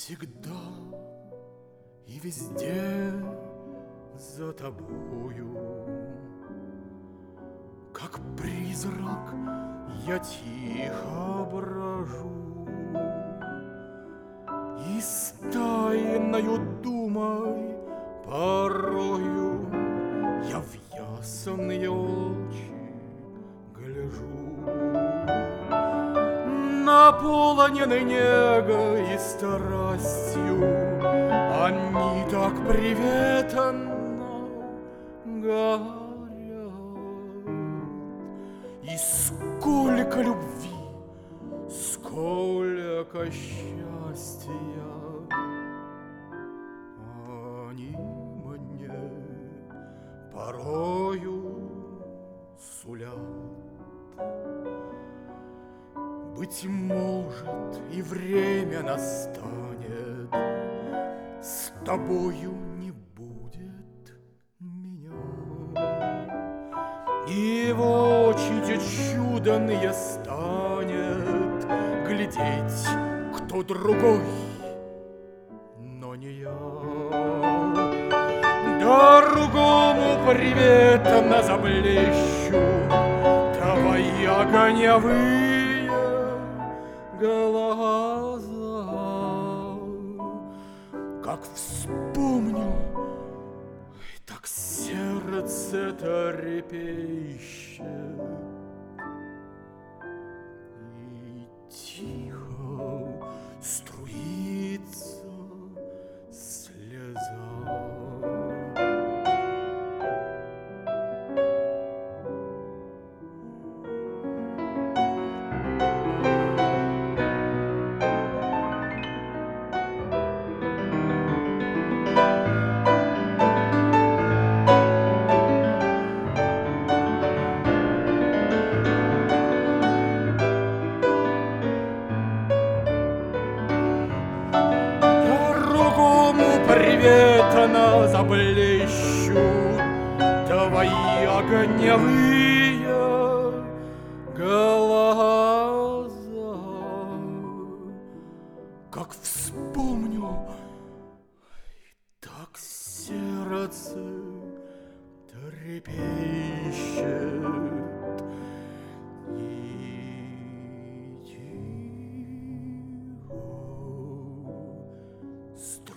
всегда и везде за тобою, как призрак я тихо брожу, и с тайною думой порою я в ясные очи гляжу, наполнены негой и страстью, они так приветно горят. И сколько любви, сколько счастья они мне порою сулят. Быть может, и время настанет, с тобою не будет меня, и в очи те чудные станет глядеть кто другой, но не я. Другому приветно заблещу твои огневые глаза. Как вспомню, так сердце трепещет, и тихо струится слеза. Приветно заблещут твои огневые глаза. Как вспомню, так сердце трепещет, и тихо